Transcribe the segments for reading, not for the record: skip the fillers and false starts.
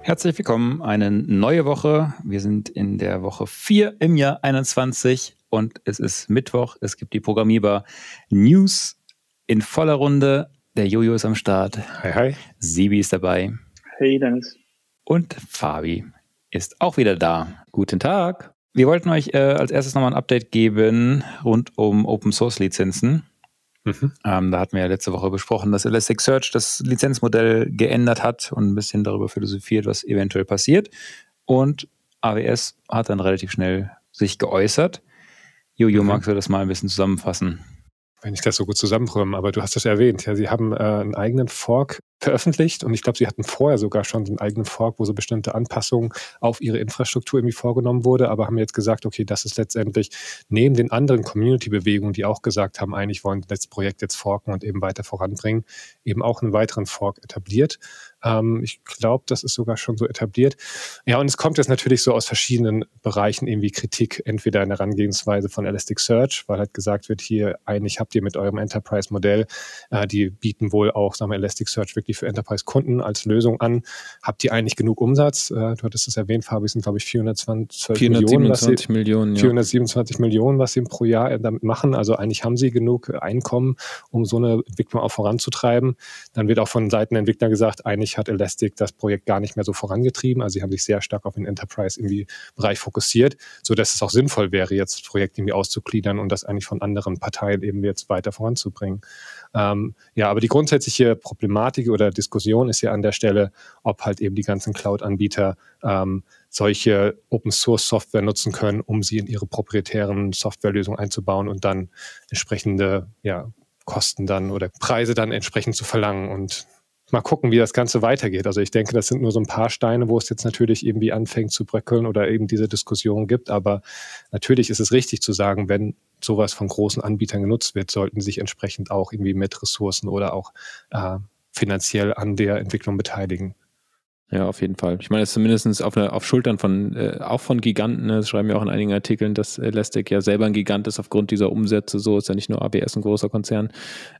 Herzlich willkommen, eine neue Woche. Wir sind in der Woche 4 im Jahr 21 und es ist Mittwoch. Es gibt die Programmierbar News in voller Runde. Der Jojo ist am Start. Hi, hi. Sibi ist dabei. Hey, Dennis. Und Fabi ist auch wieder da. Guten Tag. Wir wollten euch als erstes nochmal ein Update geben rund um Open-Source-Lizenzen. Da hatten wir ja letzte Woche besprochen, dass Elasticsearch das Lizenzmodell geändert hat und ein bisschen darüber philosophiert, was eventuell passiert. Und AWS hat dann relativ schnell sich geäußert. Jojo, magst du das mal ein bisschen zusammenfassen? Wenn ich das so gut zusammenbringe, aber du hast das erwähnt. Ja, sie haben einen eigenen Fork veröffentlicht und ich glaube, sie hatten vorher sogar schon so einen eigenen Fork, wo so bestimmte Anpassungen auf ihre Infrastruktur irgendwie vorgenommen wurde, aber haben jetzt gesagt, okay, das ist letztendlich neben den anderen Community-Bewegungen, die auch gesagt haben, eigentlich wollen das Projekt jetzt forken und eben weiter voranbringen, eben auch einen weiteren Fork etabliert. Ich glaube, das ist sogar schon so etabliert. Ja, und es kommt jetzt natürlich so aus verschiedenen Bereichen irgendwie Kritik, entweder in der Herangehensweise von Elasticsearch, weil halt gesagt wird, hier eigentlich habt ihr mit eurem Enterprise-Modell, die bieten wohl auch, sagen wir, Elasticsearch wirklich für Enterprise-Kunden als Lösung an. Habt ihr eigentlich genug Umsatz? Du hattest es erwähnt, Fabi, es sind, glaube ich, 427 Millionen, 427 Millionen, was sie pro Jahr damit machen. Also eigentlich haben sie genug Einkommen, um so eine Entwicklung auch voranzutreiben. Dann wird auch von Seiten der Entwickler gesagt, eigentlich hat Elastic das Projekt gar nicht mehr so vorangetrieben. Also sie haben sich sehr stark auf den Enterprise-Bereich fokussiert, sodass es auch sinnvoll wäre, jetzt das Projekt irgendwie auszugliedern und das eigentlich von anderen Parteien eben jetzt weiter voranzubringen. Aber die grundsätzliche Problematik oder Diskussion ist ja an der Stelle, ob halt eben die ganzen Cloud-Anbieter solche Open-Source-Software nutzen können, um sie in ihre proprietären Softwarelösungen einzubauen und dann entsprechende Kosten dann oder Preise dann entsprechend zu verlangen und mal gucken, wie das Ganze weitergeht. Also ich denke, das sind nur so ein paar Steine, wo es jetzt natürlich irgendwie anfängt zu bröckeln oder eben diese Diskussion gibt. Aber natürlich ist es richtig zu sagen, wenn sowas von großen Anbietern genutzt wird, sollten sich entsprechend auch irgendwie mit Ressourcen oder auch finanziell an der Entwicklung beteiligen. Ja, auf jeden Fall. Ich meine, es ist zumindest auf Schultern von auch von Giganten. Das schreiben wir auch in einigen Artikeln, dass Elastic ja selber ein Gigant ist aufgrund dieser Umsätze. So ist ja nicht nur AWS ein großer Konzern.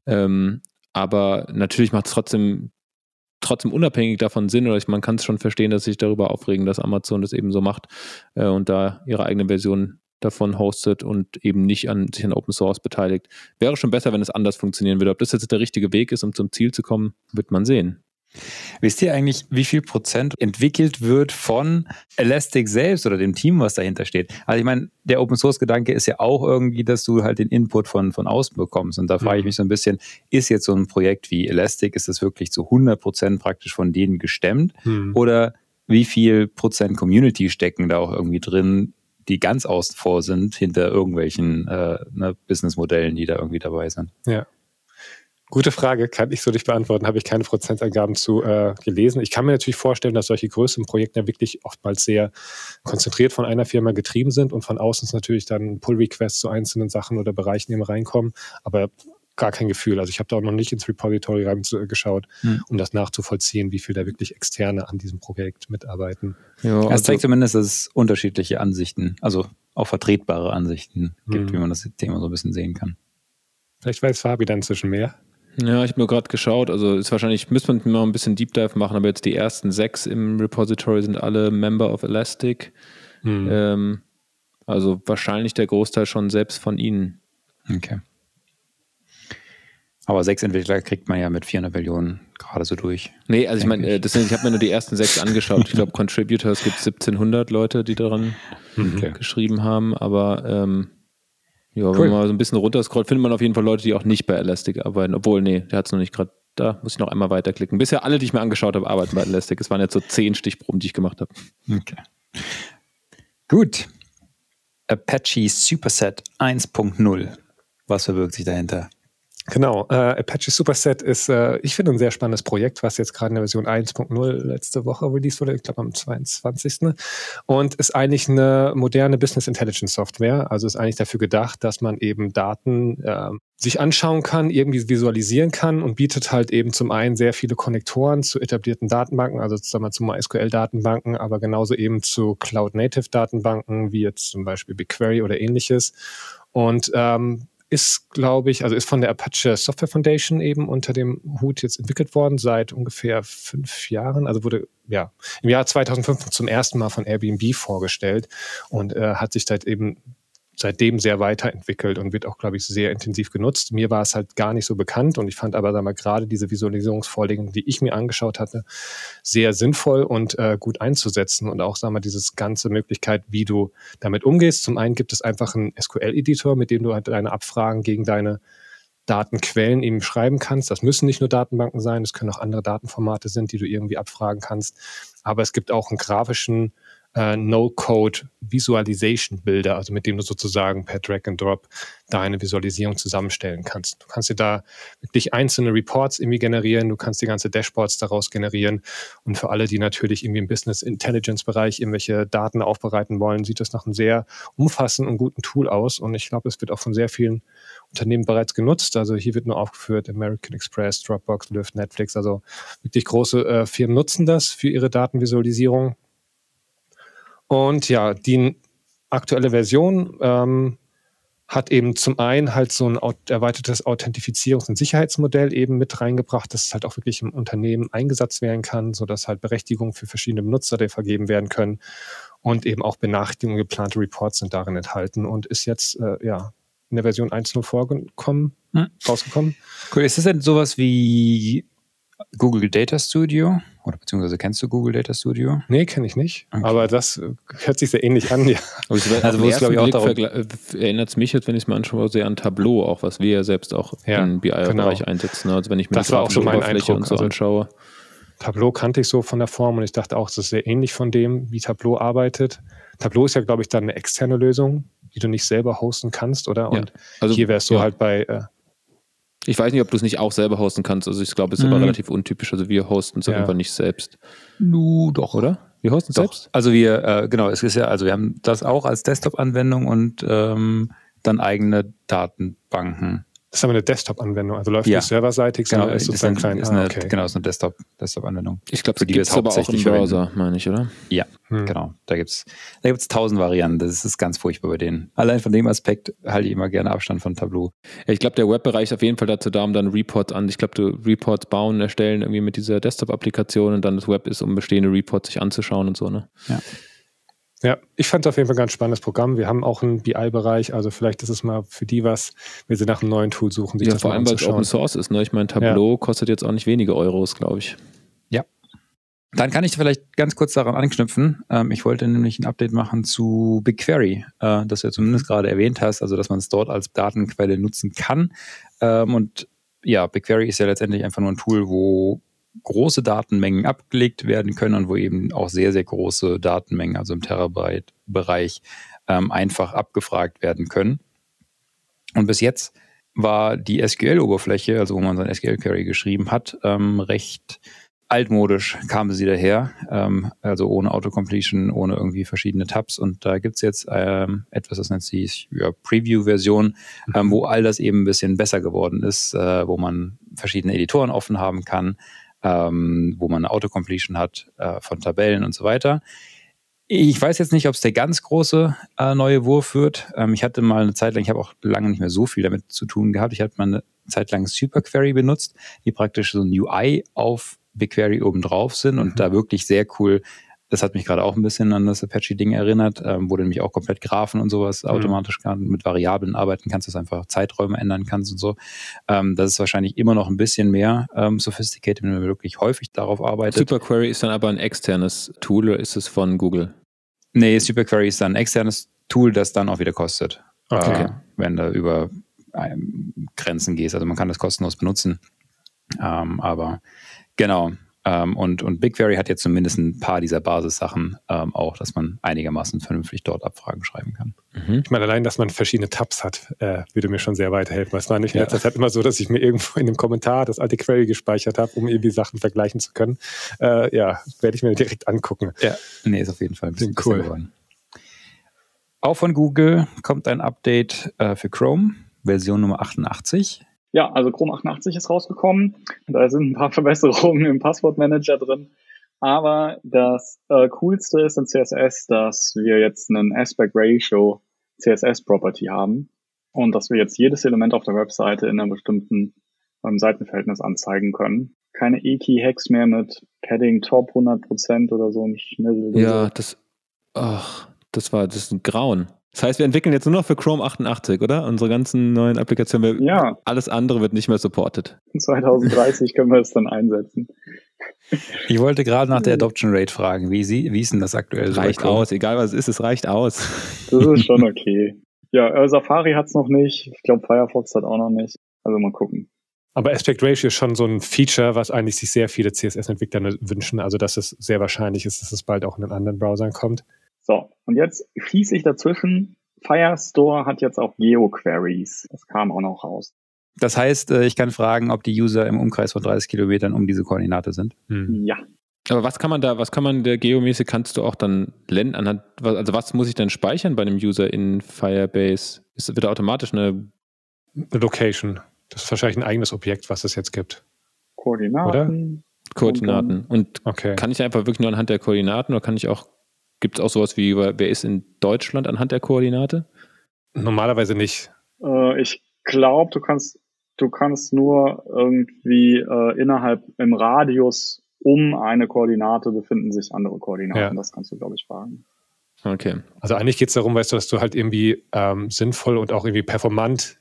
Aber natürlich macht es trotzdem unabhängig davon Sinn, oder man kann es schon verstehen, dass sie sich darüber aufregen, dass Amazon das eben so macht und da ihre eigene Version davon hostet und eben nicht sich an Open Source beteiligt. Wäre schon besser, wenn es anders funktionieren würde. Ob das jetzt der richtige Weg ist, um zum Ziel zu kommen, wird man sehen. Wisst ihr eigentlich, wie viel Prozent entwickelt wird von Elastic selbst oder dem Team, was dahinter steht? Also ich meine, der Open-Source-Gedanke ist ja auch irgendwie, dass du halt den Input von außen bekommst. Und da frage ich mich so ein bisschen, ist jetzt so ein Projekt wie Elastic, ist das wirklich zu 100% praktisch von denen gestemmt? Oder wie viel Prozent Community stecken da auch irgendwie drin, die ganz außen vor sind, hinter irgendwelchen Businessmodellen, die da irgendwie dabei sind? Ja. Gute Frage, kann ich so nicht beantworten, habe ich keine Prozentangaben zu gelesen. Ich kann mir natürlich vorstellen, dass solche größeren Projekte ja wirklich oftmals sehr konzentriert von einer Firma getrieben sind und von außen ist natürlich dann Pull-Requests zu einzelnen Sachen oder Bereichen immer reinkommen, aber gar kein Gefühl. Also ich habe da auch noch nicht ins Repository reingeschaut, um das nachzuvollziehen, wie viel da wirklich Externe an diesem Projekt mitarbeiten. Ja, es zeigt zumindest, dass es unterschiedliche Ansichten, also auch vertretbare Ansichten gibt, wie man das Thema so ein bisschen sehen kann. Vielleicht weiß Fabi dann inzwischen mehr. Ja, ich habe nur gerade geschaut, also ist wahrscheinlich, müsste man mal ein bisschen Deep Dive machen, aber jetzt die ersten 6 im Repository sind alle Member of Elastic. Also wahrscheinlich der Großteil schon selbst von ihnen. Okay. Aber 6 Entwickler kriegt man ja mit 400 Millionen gerade so durch. Nee, also ich meine, ich habe mir nur die ersten 6 angeschaut. Ich glaube, Contributors gibt es 1700 Leute, die daran geschrieben haben, aber wenn man mal so ein bisschen runterscrollt, findet man auf jeden Fall Leute, die auch nicht bei Elastic arbeiten. Obwohl, der hat es noch nicht gerade, da muss ich noch einmal weiterklicken. Bisher alle, die ich mir angeschaut habe, arbeiten bei Elastic. Es waren jetzt so 10 Stichproben, die ich gemacht habe. Okay. Gut. Apache Superset 1.0. Was verbirgt sich dahinter? Genau, Apache Superset ist, ich finde, ein sehr spannendes Projekt, was jetzt gerade in der Version 1.0 letzte Woche released wurde, ich glaube am 22. Und ist eigentlich eine moderne Business Intelligence Software. Also ist eigentlich dafür gedacht, dass man eben Daten sich anschauen kann, irgendwie visualisieren kann und bietet halt eben zum einen sehr viele Konnektoren zu etablierten Datenbanken, also sagen wir zu MySQL-Datenbanken, aber genauso eben zu Cloud-Native-Datenbanken, wie jetzt zum Beispiel BigQuery oder ähnliches. Und ist, glaube ich, also ist von der Apache Software Foundation eben unter dem Hut jetzt entwickelt worden, seit ungefähr 5 Jahren. Also wurde im Jahr 2005 zum ersten Mal von Airbnb vorgestellt und hat sich seitdem sehr weiterentwickelt und wird auch, glaube ich, sehr intensiv genutzt. Mir war es halt gar nicht so bekannt und ich fand aber, gerade diese Visualisierungsvorlagen, die ich mir angeschaut hatte, sehr sinnvoll und gut einzusetzen und auch, dieses ganze Möglichkeit, wie du damit umgehst. Zum einen gibt es einfach einen SQL-Editor, mit dem du halt deine Abfragen gegen deine Datenquellen eben schreiben kannst. Das müssen nicht nur Datenbanken sein, das können auch andere Datenformate sein, die du irgendwie abfragen kannst. Aber es gibt auch einen grafischen No-Code Visualization Builder, also mit dem du sozusagen per Drag and Drop deine Visualisierung zusammenstellen kannst. Du kannst dir da wirklich einzelne Reports irgendwie generieren, du kannst die ganze Dashboards daraus generieren und für alle, die natürlich irgendwie im Business Intelligence Bereich irgendwelche Daten aufbereiten wollen, sieht das nach einem sehr umfassenden und guten Tool aus und ich glaube, es wird auch von sehr vielen Unternehmen bereits genutzt. Also hier wird nur aufgeführt American Express, Dropbox, Lyft, Netflix, also wirklich große Firmen nutzen das für ihre Datenvisualisierung. Und ja, die aktuelle Version hat eben zum einen halt so ein erweitertes Authentifizierungs- und Sicherheitsmodell eben mit reingebracht, dass es halt auch wirklich im Unternehmen eingesetzt werden kann, sodass halt Berechtigungen für verschiedene Benutzer vergeben werden können und eben auch Benachrichtigungen, geplante Reports sind darin enthalten und ist jetzt in der Version 1.0 rausgekommen. Cool, ist das denn sowas wie Google Data Studio? Oder beziehungsweise kennst du Google Data Studio? Nee, kenne ich nicht. Okay. Aber das hört sich sehr ähnlich an, ja. Also wo es, glaube ich, auch darum erinnert es mich jetzt, wenn ich es mir anschaue, sehr an Tableau, auch was wir ja selbst auch im BI-Bereich einsetzen. Also wenn ich mir das war auch so mein Eindruck und so anschaue. Tableau kannte ich so von der Form und ich dachte auch, es ist sehr ähnlich von dem, wie Tableau arbeitet. Tableau ist ja, glaube ich, dann eine externe Lösung, die du nicht selber hosten kannst, oder? Und also, hier wärst du halt bei... ich weiß nicht, ob du es nicht auch selber hosten kannst. Also ich glaube, es ist aber relativ untypisch. Also wir hosten es einfach nicht selbst. Doch. Oder? Wir hosten es selbst? Also wir, es ist ja, also wir haben das auch als Desktop-Anwendung und dann eigene Datenbanken. Das ist aber eine Desktop-Anwendung, also läuft nicht serverseitig, sondern ist sozusagen klein. Genau, ist eine Desktop-Anwendung. Ich glaube, die gibt es aber auch im Browser, meine ich, oder? Ja, genau. Da gibt's 1000 Varianten. Das ist ganz furchtbar bei denen. Allein von dem Aspekt halte ich immer gerne Abstand von Tableau. Ja, ich glaube, der Webbereich ist auf jeden Fall dazu da, um dann Reports ich glaube, du Reports bauen, erstellen irgendwie mit dieser Desktop-Applikation und dann das Web ist, um bestehende Reports sich anzuschauen und so, ne? Ja, ich fand es auf jeden Fall ein ganz spannendes Programm. Wir haben auch einen BI-Bereich, also vielleicht ist es mal für die was, wenn sie nach einem neuen Tool suchen, sich das vor allem, weil es Open Source ist, ne? Ich meine, Tableau kostet jetzt auch nicht wenige Euros, glaube ich. Ja. Dann kann ich vielleicht ganz kurz daran anknüpfen. Ich wollte nämlich ein Update machen zu BigQuery, das du ja zumindest gerade erwähnt hast, also dass man es dort als Datenquelle nutzen kann. Und ja, BigQuery ist ja letztendlich einfach nur ein Tool, wo große Datenmengen abgelegt werden können und wo eben auch sehr, sehr große Datenmengen, also im Terabyte-Bereich, einfach abgefragt werden können. Und bis jetzt war die SQL-Oberfläche, also wo man sein SQL-Query geschrieben hat, recht altmodisch kam sie daher, also ohne Autocompletion, ohne irgendwie verschiedene Tabs. Und da gibt es jetzt etwas, das nennt sich Preview-Version, wo all das eben ein bisschen besser geworden ist, wo man verschiedene Editoren offen haben kann, wo man eine Autocompletion hat von Tabellen und so weiter. Ich weiß jetzt nicht, ob es der ganz große neue Wurf wird. Ich hatte mal eine Zeit lang, ich habe auch lange nicht mehr so viel damit zu tun gehabt, ich hatte mal eine Zeit lang SuperQuery benutzt, die praktisch so ein UI auf BigQuery oben drauf sind und da wirklich sehr cool. Das hat mich gerade auch ein bisschen an das Apache-Ding erinnert, wo du nämlich auch komplett Graphen und sowas automatisch mit Variablen arbeiten kannst, dass du einfach Zeiträume ändern kannst und so. Das ist wahrscheinlich immer noch ein bisschen mehr sophisticated, wenn man wirklich häufig darauf arbeitet. SuperQuery ist dann aber ein externes Tool oder ist es von Google? Nee, SuperQuery ist dann ein externes Tool, das dann auch wieder kostet, wenn du über Grenzen gehst. Also man kann das kostenlos benutzen, aber genau. Und BigQuery hat jetzt zumindest ein paar dieser Basissachen auch, dass man einigermaßen vernünftig dort Abfragen schreiben kann. Ich meine, allein, dass man verschiedene Tabs hat, würde mir schon sehr weiterhelfen. Es war nicht in letzter Zeit immer so, dass ich mir irgendwo in dem Kommentar das alte Query gespeichert habe, um irgendwie Sachen vergleichen zu können. Werde ich mir direkt angucken. Ja, nee, ist auf jeden Fall ein bisschen cool geworden. Auch von Google kommt ein Update für Chrome, Version Nummer 88. Ja, also Chrome 88 ist rausgekommen. Da sind ein paar Verbesserungen im Passwortmanager drin. Aber das Coolste ist in CSS, dass wir jetzt einen Aspect Ratio CSS Property haben. und dass wir jetzt jedes Element auf der Webseite in einem bestimmten Seitenverhältnis anzeigen können. Keine E-Key-Hacks mehr mit Padding Top 100% oder so. Ja, das ist ein Grauen. Das heißt, wir entwickeln jetzt nur noch für Chrome 88, oder? Unsere ganzen neuen Applikationen. Ja. Alles andere wird nicht mehr supported. In 2030 können wir es dann einsetzen. Ich wollte gerade nach der Adoption Rate fragen. Wie ist denn das aktuell? Reicht aus, egal was es ist, es reicht aus. Das ist schon okay. Ja, Safari hat es noch nicht. Ich glaube, Firefox hat auch noch nicht. Also mal gucken. Aber Aspect Ratio ist schon so ein Feature, was eigentlich sich sehr viele CSS-Entwickler wünschen. Also dass es sehr wahrscheinlich ist, dass es bald auch in den anderen Browsern kommt. So, und jetzt schieße ich dazwischen. Firestore hat jetzt auch Geo-Queries. Das kam auch noch raus. Das heißt, ich kann fragen, ob die User im Umkreis von 30 Kilometern um diese Koordinate sind. Ja. Aber was kann man der geomäßig, kannst du auch dann lernen, was muss ich dann speichern bei einem User in Firebase? Wird da automatisch eine Location. Das ist wahrscheinlich ein eigenes Objekt, was es jetzt gibt. Koordinaten. Und okay. Kann ich einfach wirklich nur anhand der Koordinaten oder gibt es auch sowas wie, wer ist in Deutschland anhand der Koordinate? Normalerweise nicht. Ich glaube, du kannst nur irgendwie innerhalb im Radius um eine Koordinate befinden sich andere Koordinaten. Ja. Das kannst du, glaube ich, fragen. Okay. Also eigentlich geht es darum, weißt du, dass du halt irgendwie sinnvoll und auch irgendwie performant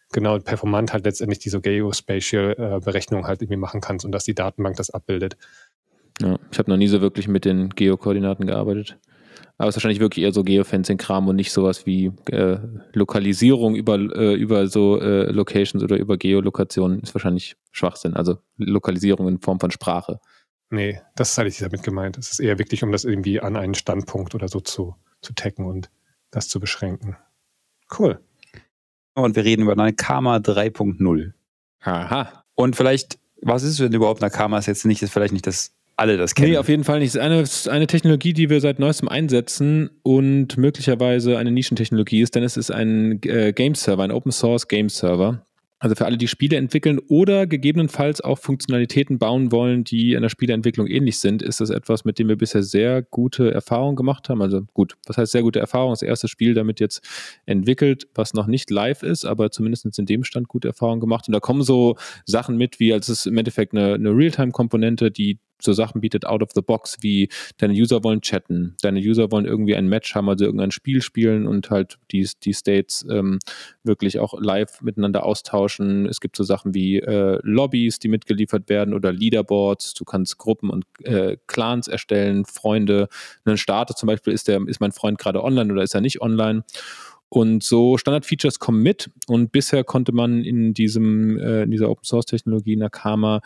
halt letztendlich diese Geospatial-Berechnung halt irgendwie machen kannst und dass die Datenbank das abbildet. Ja, ich habe noch nie so wirklich mit den Geokoordinaten gearbeitet. Aber es ist wahrscheinlich wirklich eher so Geofencing-Kram und nicht sowas wie Lokalisierung über so Locations oder über Geolokationen ist wahrscheinlich Schwachsinn. Also Lokalisierung in Form von Sprache. Nee, das ist eigentlich damit gemeint. Es ist eher wirklich, um das irgendwie an einen Standpunkt oder so zu taggen und das zu beschränken. Cool. Und wir reden über Nakama 3.0. Aha. Und vielleicht, was ist denn überhaupt Nakama? Ist vielleicht nicht das alle das kennen. Nee, auf jeden Fall nicht. Es ist eine Technologie, die wir seit neuestem einsetzen und möglicherweise eine Nischentechnologie ist, denn es ist ein Game-Server, ein Open-Source-Game-Server. Also für alle, die Spiele entwickeln oder gegebenenfalls auch Funktionalitäten bauen wollen, die in der Spieleentwicklung ähnlich sind, ist das etwas, mit dem wir bisher sehr gute Erfahrungen gemacht haben. Also gut, was heißt sehr gute Erfahrung? Das erste Spiel damit jetzt entwickelt, was noch nicht live ist, aber zumindest in dem Stand gute Erfahrungen gemacht. Und da kommen so Sachen mit, wie als es im Endeffekt eine Realtime-Komponente, die so Sachen bietet out of the box, wie deine User wollen chatten, deine User wollen irgendwie ein Match haben, also irgendein Spiel spielen und halt die States wirklich auch live miteinander austauschen. Es gibt so Sachen wie Lobbys, die mitgeliefert werden oder Leaderboards. Du kannst Gruppen und Clans erstellen, Freunde. Ein Starter zum Beispiel, ist mein Freund gerade online oder ist er nicht online? Und so Standard-Features kommen mit und bisher konnte man in dieser Open-Source-Technologie Nakama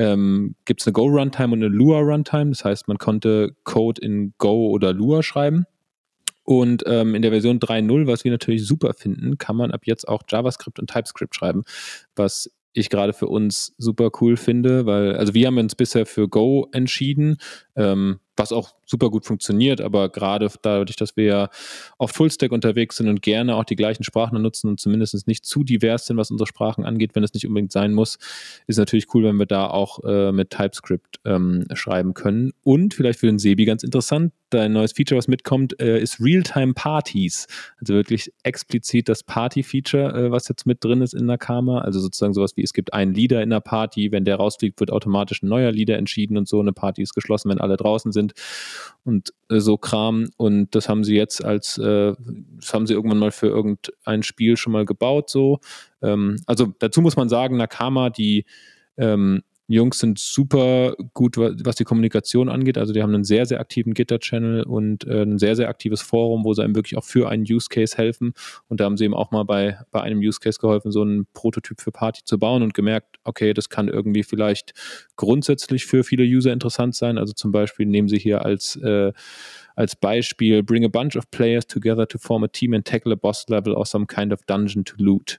gibt es eine Go-Runtime und eine Lua-Runtime. Das heißt, man konnte Code in Go oder Lua schreiben. Und in der Version 3.0, was wir natürlich super finden, kann man ab jetzt auch JavaScript und TypeScript schreiben, was ich gerade für uns super cool finde, weil, also wir haben uns bisher für Go entschieden, was auch super gut funktioniert, aber gerade dadurch, dass wir ja oft Fullstack unterwegs sind und gerne auch die gleichen Sprachen nutzen und zumindest nicht zu divers sind, was unsere Sprachen angeht, wenn es nicht unbedingt sein muss, ist natürlich cool, wenn wir da auch mit TypeScript schreiben können. Und vielleicht für den Sebi ganz interessant, ein neues Feature, was mitkommt, ist Realtime-Partys. Also wirklich explizit das Party-Feature, was jetzt mit drin ist in Nakama. Also sozusagen sowas wie, es gibt einen Leader in der Party, wenn der rausfliegt, wird automatisch ein neuer Leader entschieden und so. Eine Party ist geschlossen, wenn alle draußen sind und so Kram. Und das haben sie jetzt das haben sie irgendwann mal für irgendein Spiel schon mal gebaut, so. Also dazu muss man sagen, Nakama, die Jungs sind super gut, was die Kommunikation angeht. Also die haben einen sehr, sehr aktiven Gitter-Channel und ein sehr, sehr aktives Forum, wo sie einem wirklich auch für einen Use-Case helfen. Und da haben sie eben auch mal bei einem Use-Case geholfen, so einen Prototyp für Party zu bauen und gemerkt, okay, das kann irgendwie vielleicht grundsätzlich für viele User interessant sein. Also zum Beispiel nehmen sie hier als Beispiel, bring a bunch of players together to form a team and tackle a boss level or some kind of dungeon to loot.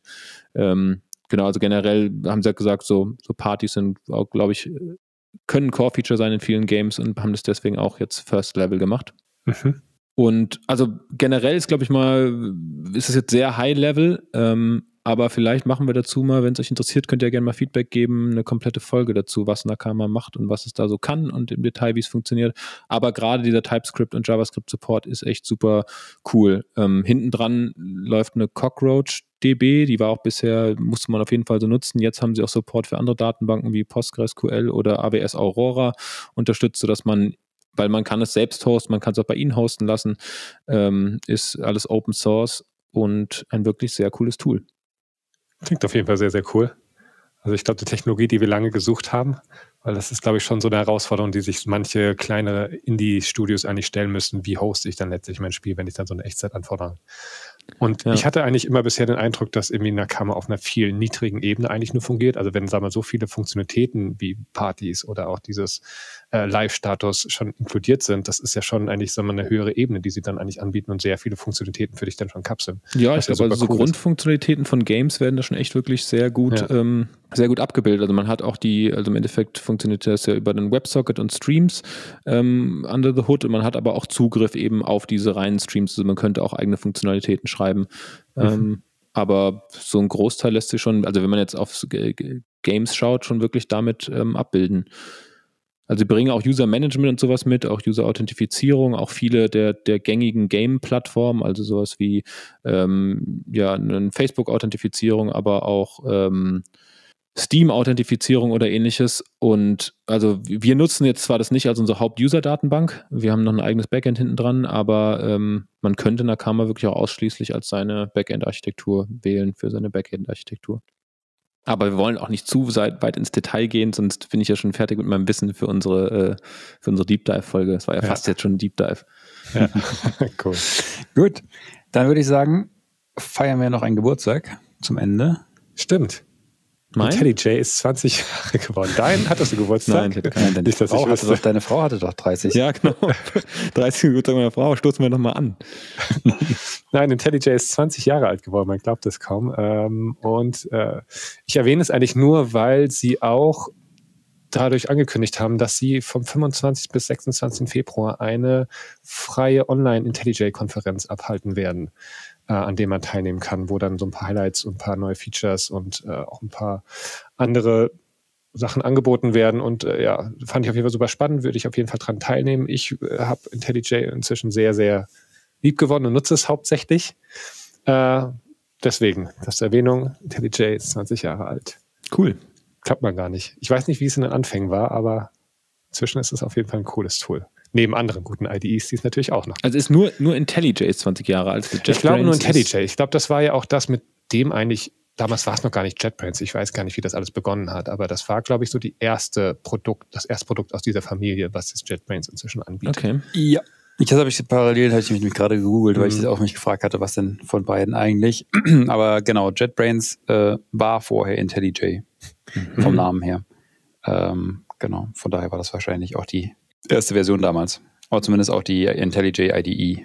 Genau, also generell haben sie ja gesagt, so Partys sind auch, glaube ich, können ein Core-Feature sein in vielen Games und haben das deswegen auch jetzt First Level gemacht. Mhm. Und also generell ist, glaube ich mal, ist es jetzt sehr High-Level, aber vielleicht machen wir dazu mal, wenn es euch interessiert, könnt ihr gerne mal Feedback geben, eine komplette Folge dazu, was Nakama macht und was es da so kann und im Detail, wie es funktioniert. Aber gerade dieser TypeScript und JavaScript-Support ist echt super cool. Hinten dran läuft eine Cockroach, IntelliDB, die war auch bisher, musste man auf jeden Fall so nutzen. Jetzt haben sie auch Support für andere Datenbanken wie PostgreSQL oder AWS Aurora unterstützt, sodass man, weil man kann es selbst hosten, man kann es auch bei ihnen hosten lassen, ist alles Open Source und ein wirklich sehr cooles Tool. Klingt auf jeden Fall sehr, sehr cool. Also ich glaube, die Technologie, die wir lange gesucht haben, weil das ist, glaube ich, schon so eine Herausforderung, die sich manche kleinere Indie-Studios eigentlich stellen müssen. Wie hoste ich dann letztlich mein Spiel, wenn ich dann so eine Echtzeitanforderung? Und ich hatte eigentlich immer bisher den Eindruck, dass irgendwie Nakama auf einer viel niedrigen Ebene eigentlich nur fungiert. Also wenn, sagen wir mal, so viele Funktionalitäten wie Partys oder auch dieses Live-Status schon inkludiert sind, das ist ja schon eigentlich, sagen wir mal, eine höhere Ebene, die sie dann eigentlich anbieten und sehr viele Funktionalitäten für dich dann schon kapseln. Ja, ich glaube, also so Grundfunktionalitäten von Games werden da schon echt wirklich sehr gut abgebildet. Also man hat auch also im Endeffekt funktioniert das ja über den WebSocket und Streams under the hood und man hat aber auch Zugriff eben auf diese reinen Streams. Also man könnte auch eigene Funktionalitäten schreiben. Aber so ein Großteil lässt sich schon, also wenn man jetzt auf Games schaut, schon wirklich damit abbilden. Also sie bringen auch User-Management und sowas mit, auch User-Authentifizierung, auch viele der gängigen Game-Plattformen, also sowas wie eine Facebook-Authentifizierung, aber auch Steam-Authentifizierung oder ähnliches. Und also wir nutzen jetzt zwar das nicht als unsere Haupt-User-Datenbank, wir haben noch ein eigenes Backend hinten dran, aber man könnte Nakama wirklich auch ausschließlich als seine Backend-Architektur wählen für seine Backend-Architektur. Aber wir wollen auch nicht zu weit ins Detail gehen, sonst bin ich ja schon fertig mit meinem Wissen für unsere Deep Dive-Folge. Das war ja fast jetzt schon ein Deep Dive. Ja, cool. Gut, dann würde ich sagen, feiern wir noch einen Geburtstag zum Ende. Stimmt. IntelliJ ist 20 Jahre geworden. Hattest du Geburtstag? Nein, ich hatte keinen. Deine Frau hatte doch 30. Ja, genau. 30 Geburtstag meiner Frau, stoßen wir nochmal an. Nein, IntelliJ ist 20 Jahre alt geworden, man glaubt es kaum. Ich erwähne es eigentlich nur, weil sie auch dadurch angekündigt haben, dass sie vom 25. bis 26. Februar eine freie Online-IntelliJ-Konferenz abhalten werden, an dem man teilnehmen kann, wo dann so ein paar Highlights und ein paar neue Features und auch ein paar andere Sachen angeboten werden. Und fand ich auf jeden Fall super spannend, würde ich auf jeden Fall dran teilnehmen. Ich habe IntelliJ inzwischen sehr, sehr lieb gewonnen und nutze es hauptsächlich. Deswegen, das zur Erwähnung, IntelliJ ist 20 Jahre alt. Cool. Klappt man gar nicht. Ich weiß nicht, wie es in den Anfängen war, aber inzwischen ist es auf jeden Fall ein cooles Tool. Neben anderen guten IDEs, die es natürlich auch noch. Also ist nur IntelliJ ist 20 Jahre alt. Ich glaube nur IntelliJ. Ich glaube, das war ja auch das, mit dem eigentlich, damals war es noch gar nicht JetBrains. Ich weiß gar nicht, wie das alles begonnen hat, aber das war, glaube ich, so das erste Produkt aus dieser Familie, was das JetBrains inzwischen anbietet. Okay. Ja. Das habe ich parallel, habe ich mich gerade gegoogelt, weil ich das auch mich gefragt hatte, was denn von beiden eigentlich. Aber genau, JetBrains war vorher IntelliJ vom Namen her. Genau, von daher war das wahrscheinlich auch die erste Version damals. Aber zumindest auch die IntelliJ IDE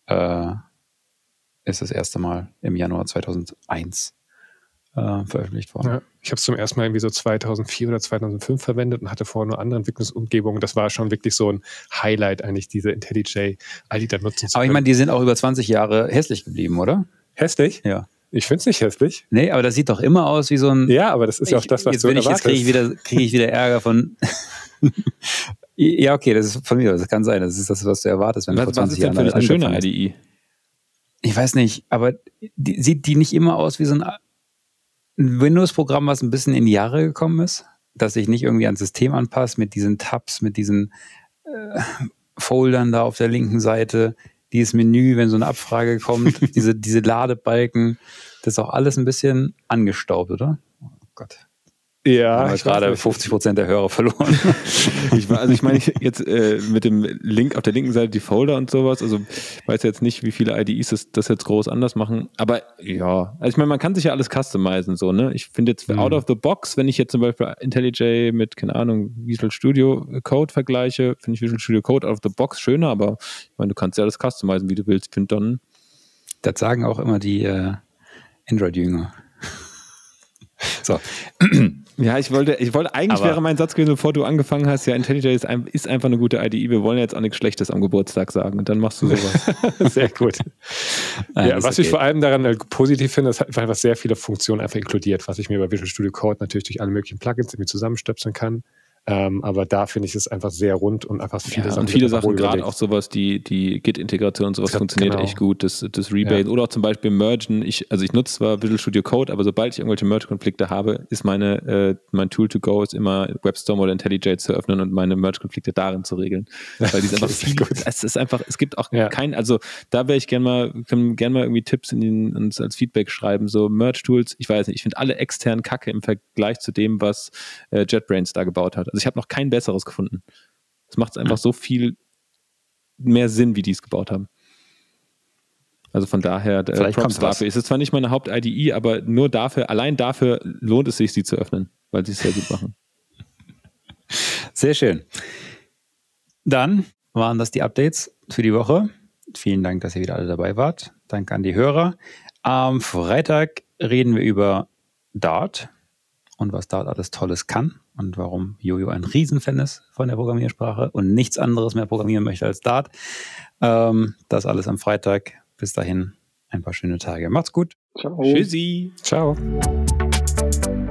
ist das erste Mal im Januar 2001 veröffentlicht worden. Ja, ich habe es zum ersten Mal irgendwie so 2004 oder 2005 verwendet und hatte vorher nur andere Entwicklungsumgebungen. Das war schon wirklich so ein Highlight eigentlich, diese IntelliJ IDE da nutzen zu können. Aber ich meine, die sind auch über 20 Jahre hässlich geblieben, oder? Hässlich? Ja. Ich finde es nicht hässlich. Nee, aber das sieht doch immer aus wie so ein... Ja, aber das ist ja auch das, was du erwartest. Jetzt kriege ich wieder Ärger von... Ja, okay, das ist von mir. Das kann sein. Das ist das, was du erwartest, wenn du vor 20 Jahren eine schöne IDE? Ich weiß nicht, aber sieht die nicht immer aus wie so ein Windows-Programm, was ein bisschen in die Jahre gekommen ist? Dass sich nicht irgendwie ans System anpasst mit diesen Tabs, mit diesen Foldern da auf der linken Seite, dieses Menü, wenn so eine Abfrage kommt, diese Ladebalken, das ist auch alles ein bisschen angestaubt, oder? Oh Gott. Ja, ich habe gerade 50% der Hörer verloren. Ich meine jetzt mit dem Link auf der linken Seite die Folder und sowas, also ich weiß jetzt nicht, wie viele IDEs das jetzt groß anders machen, aber ja, also ich meine, man kann sich ja alles customizen, so, ne? Ich finde jetzt out of the box, wenn ich jetzt zum Beispiel IntelliJ mit, keine Ahnung, Visual Studio Code vergleiche, finde ich Visual Studio Code out of the box schöner, aber ich meine, du kannst ja alles customizen, wie du willst. Ich finde dann... Das sagen auch immer die Android-Jünger. So. Ja, ich wollte eigentlich wäre mein Satz gewesen, bevor du angefangen hast, ja, IntelliJ ist einfach eine gute IDE, wir wollen jetzt auch nichts Schlechtes am Geburtstag sagen und dann machst du sowas. Sehr gut. Ja, was ich vor allem daran positiv finde, ist einfach, was sehr viele Funktionen einfach inkludiert, was ich mir bei Visual Studio Code natürlich durch alle möglichen Plugins irgendwie zusammenstöpseln kann. Aber da finde ich es einfach sehr rund und einfach viele Sachen. Und viele Sachen, gerade auch sowas, die Git-Integration und sowas funktioniert echt gut. Das Rebase oder auch zum Beispiel Mergen. Ich nutze zwar Visual Studio Code, aber sobald ich irgendwelche Merge-Konflikte habe, ist mein Tool to go ist immer WebStorm oder IntelliJ zu öffnen und meine Merge-Konflikte darin zu regeln. Weil die ist einfach viel gut. Es gibt auch kein, also da wäre ich gerne mal irgendwie Tipps uns als Feedback schreiben. So Merge-Tools, ich weiß nicht, ich finde alle externen Kacke im Vergleich zu dem, was JetBrains da gebaut hat. Also ich habe noch kein besseres gefunden. Es macht einfach so viel mehr Sinn, wie die es gebaut haben. Also von daher, Props dafür. Es ist zwar nicht meine Haupt-IDE, aber nur dafür, allein dafür lohnt es sich, sie zu öffnen, weil sie es sehr gut machen. Sehr schön. Dann waren das die Updates für die Woche. Vielen Dank, dass ihr wieder alle dabei wart. Danke an die Hörer. Am Freitag reden wir über Dart und was Dart alles Tolles kann und warum Jojo ein Riesenfan ist von der Programmiersprache und nichts anderes mehr programmieren möchte als Dart. Das alles am Freitag. Bis dahin ein paar schöne Tage. Macht's gut. Ciao. Tschüssi. Ciao.